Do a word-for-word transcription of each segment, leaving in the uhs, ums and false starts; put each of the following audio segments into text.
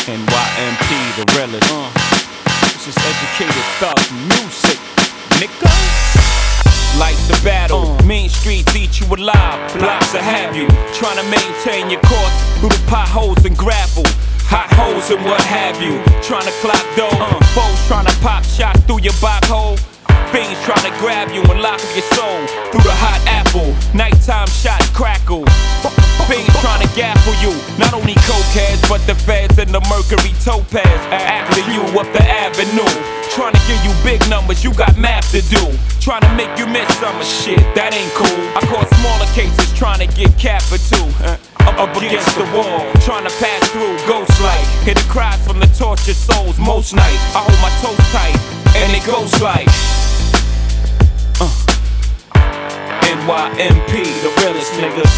N Y M P, the realest. Uh, this is educated thug music, niggas. Life's a battle, uh. mean streets eat you alive. Blocks will have you trying to maintain your course through the potholes and gravel. Hot holes and what have you. Trying to clock dough, uh. foes trying to pop shots through your bop hole. Fiends trying to grab you and lock up your soul through the hot apple. Nighttime shots crackle. Fiends trying to gaffle you. Not only cokeheads, but the feds and the mercury topaz after you up the avenue. Trying to give you big numbers, you got math to do. Trying to make you miss some shit, that ain't cool. I caught smaller cases trying to get capped for two. Uh, up against the wall, trying to pass through ghost light. Hear the cries from the tortured souls most nights. I hold my toes tight, and it goes like uh. N Y M P, the realest niggas.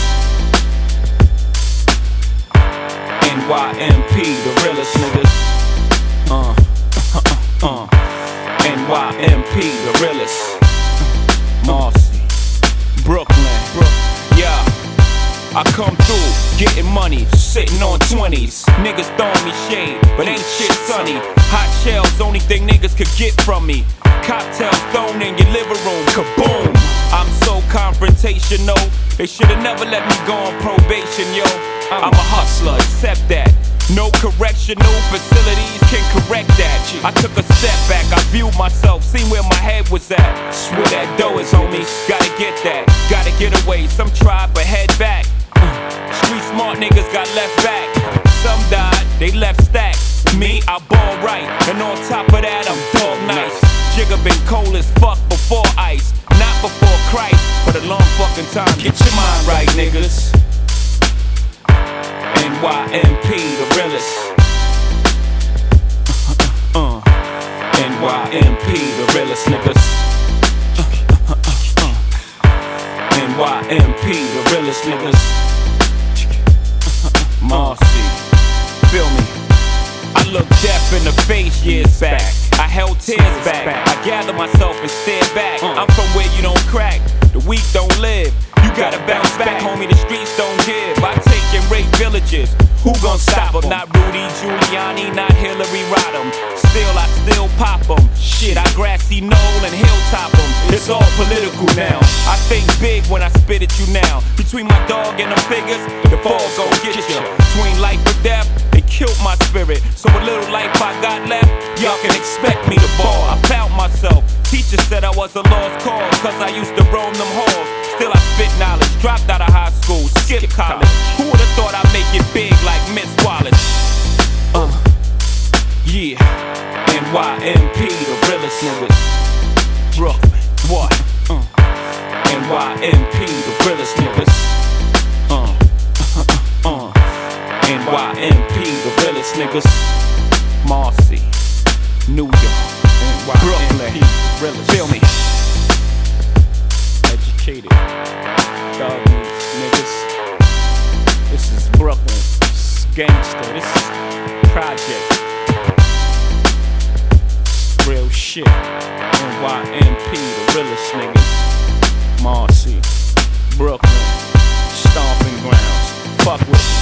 N Y M P, the realest niggas. Uh, uh, uh. N Y M P, the realest. Marcy, Brooklyn, yeah. I come through, getting money, sitting on twenties. Niggas throwing me shade, but ain't shit sunny. Hot shells, only thing niggas could get from me. Cocktails thrown in your living room, kaboom. I'm so confrontational, they should've never let me go on probation, yo. I'm a hustler, accept that. No correctional facilities can correct that. I took a step back, I viewed myself, seen where my head was at. Swear that dough is on me, gotta get that. Gotta get away, some tried but head back. Street smart niggas got left back. Some died, they left stacks. Me, I ball right, and on top of that, I'm dog nice. Jigga been cold as fuck before ice, not before Christ, but a long fucking time. Get your mind right, niggas. N Y M P, the realest. Uh, uh, uh. N Y M P, the realest niggas. Uh, uh, uh. N Y M P, the realest niggas. Marcy, feel me? I looked death in the face years back. I held tears back. I gathered myself and stared back. I'm from where you don't crack, the weak don't live. You gotta bounce back, homie, the streets don't give. I take and rape villages, who gon' stop them? Not Rudy Giuliani, not Hillary Rodham. Still, I still pop them. Shit, I grassy knoll and hilltop them. It's all political now. I think big when I spit at you now. Between my dog and them figures, the fall gon' get you. Between life or death, they killed my spirit. So a little life I got left, y'all can expect me to ball. I found myself. Teacher said I was a lost cause, cause I used to roam them halls. Still I spit knowledge, dropped out of high school, skipped college. Who would've thought I'd make it big like Miss Wallace? Uh, yeah, N Y M P, the realest niggas. Brooklyn, what? Uh, N Y M P, the realest niggas. Uh, uh, uh, N Y M P, the realest niggas. Marcy, New York, Brooklyn, realest. Feel me? Educated, dog niggas. This is Brooklyn, this is gangster, this is project. Real shit. N Y M P, the realest niggas. Marcy, Brooklyn, stomping grounds. Fuck with me.